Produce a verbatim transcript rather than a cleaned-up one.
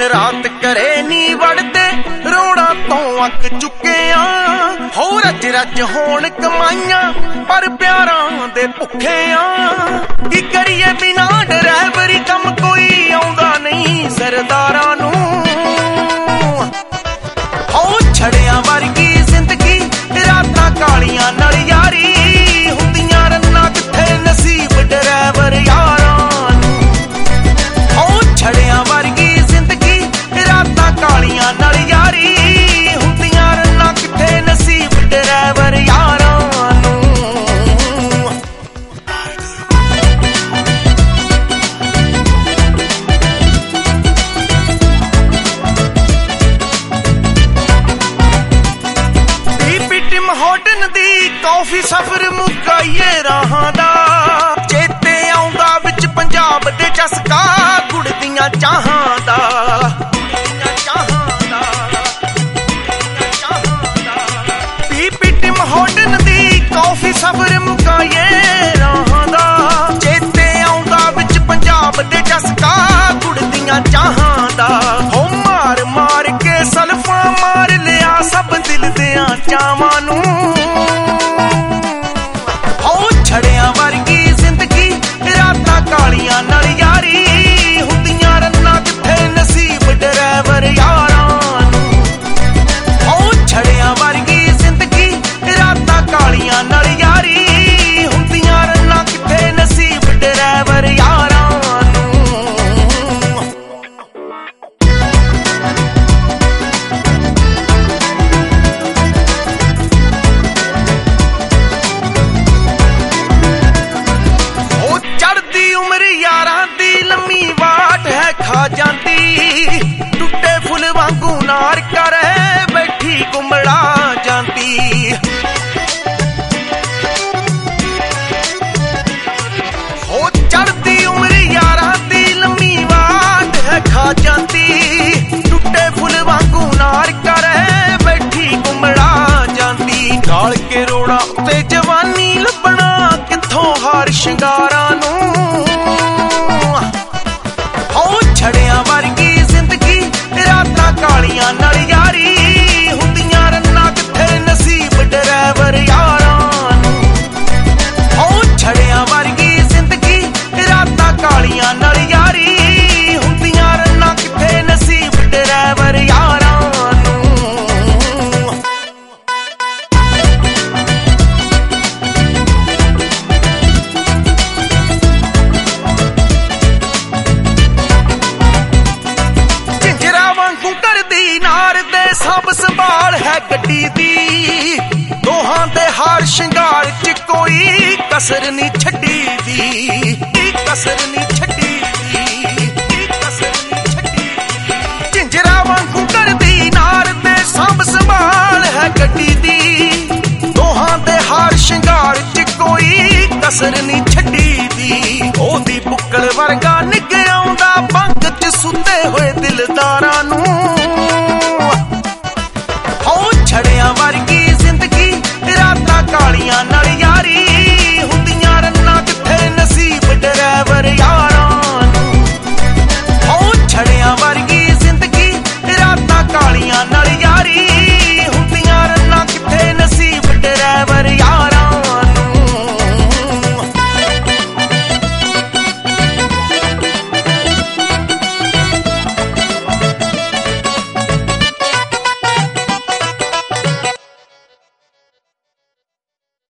रात करे नी वड़दे रोड़ा तो अक चुके आ हो रज रज होण कमाइयां पर प्यारां दे भुखे आ की करिए बिना ड्राइवरी कम कोई आउंदा नहीं सरदारां नूं हो छड़ियां वर्गी जिंदगी रातां कालियां नाल यारी हुंदियां रन्ना किथे नसीब ड्राइवर यारां नूं हो छड़ियां वर्गी जिंदगी रातां कालियां नाल यारी हुंदियां रन्ना किथे नसीब ड्राइवर यारां नूं होटन दी कॉफी सफर मुकाइए राहां दा चेते आउंदा विच पंजाब दे चस्का गुड़ दियां चाहां दा पी पी टिम होटन दी कॉफी सफर मुकाइए राहां दा चेते आउंदा विच पंजाब दे चस्का गुड़ दियां चाहां दा हो मार मार के सल्फा मार लिया सब दिल दियां चावां नूं छड़ियां वर्गी जिंदगी रातां कालियां नाल यारी हुंदियां रन्ना किथे नसीब ड्राइवर यारां नूं हो छड़ियां वर्गी जिंदगी रातां कालियां नाल यारी हुंदियां रन्ना किथे नसीब ड्राइवर यारां टुटे फुल वांगू नार कर बैठी गुमड़ा जाती हो चढ़ती उम्र यारा दी लम्मी वाट है खा जाती टुटे फुल वांगू नार कर बैठी गुमड़ा जाती गाल के रोड़ा उत्ते जवानी लभना किथों हार शिंगारां नूं छड़ियां वर्गी जिंदगी रातां कालियां नाल यारी हुंदियां रन्ना किथे नसीब ड्राइवर यारां नूं हो छड़ियां वर्गी जिंदगी रातां कालियां नाल यारी हुंदियां रन्ना किथे नसीब ड्राइवर यारां नूं नार दे सब संभाल है गड्डी दी दोहां दे हार शिंगार च कोई कसर नहीं छड्डी दी